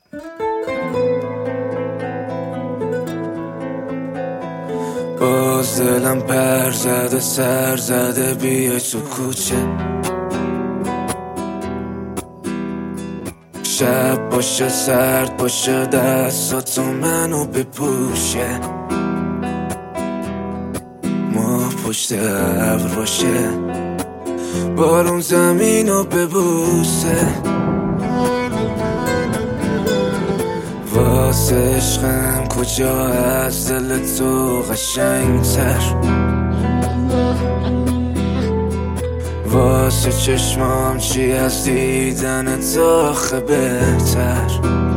باز دلم پر زده سر زده بیای تو کوچه، شب باشه سرد باشه دستاتو منو بپوشه، ماه پشت ابر باشه بارون زمینو ببوسه، واسه عشقم کجا از دل تو قشنگتر، واسه چشمام چی از دیدن تو آخه بهتر،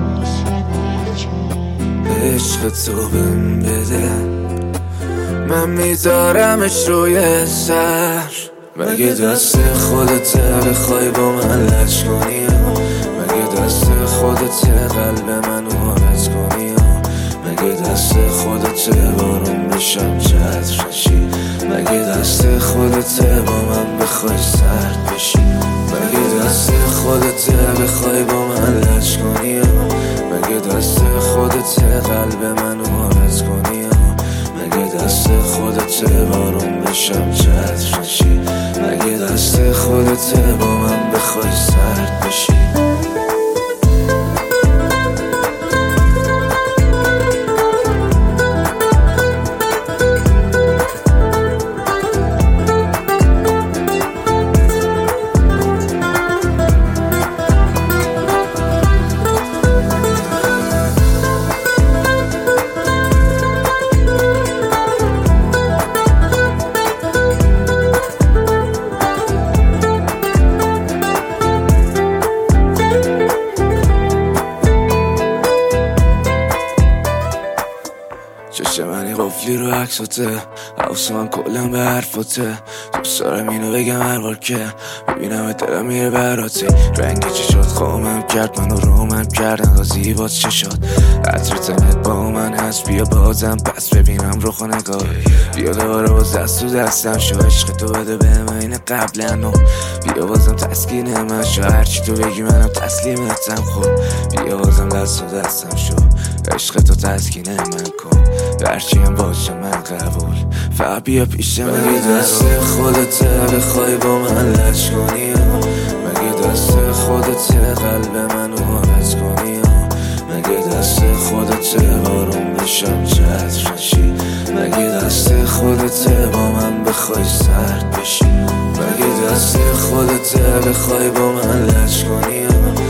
عشق تو بهم بده من میذارمش روی سر، مگه دست خودته بخوای با من لج کنی، مگه دست خودته قلب منو حالت کنی، مگه دست خودته بارون بشم چتر نشی، مگه دست خودته با من بخوای سرد بشی، مگه دست خودته بخوای با من لج کنی، مگه دست خودته قلب منو حالت کنی، مگه دست خودته بارون بشم چتر نشی، مگه دست خودته با من بخوای سرد بشی. چشم منی قفلی رو عکساته، حواس من کلم به حرفاته، دوست دارم اینو بگم هر بار که ببینم دلم میره براته، رنگ چشات خامم کرد منو رومم کرد انقدر زیبات چشات، عطر تنت با من هست بیا بازم پس ببینم رخ و نگاه، بیا دوباره باز دست تو دستم شو عشق تو بده بهم این قبلا، بیا بازم تسکین من شو هرچی تو بگی منم تسلیمتم، خب بیا بازم دست تو دستم شو عشق تو تسکین من کن، هرچی هم باشه من قبول فقط بیا پیش من، مگه دست خودته بخوای با من لج کنی، مگه دست خودته قلب منو حالت کنی، مگه دست خودته بارون بشم چتر نشی، مگه دست خودته با من بخوای سرد بشی، مگه دست خودته بخوای با من لج کنی،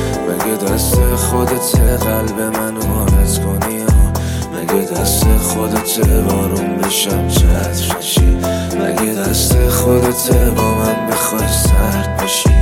مگه دست خودته قلب منو حالت کنی، مگه دست خودته بارون بشم چتر نشی، مگه دست خودته با من بخوای سرد بشی.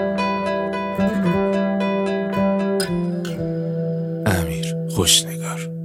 امیر خوشنگار.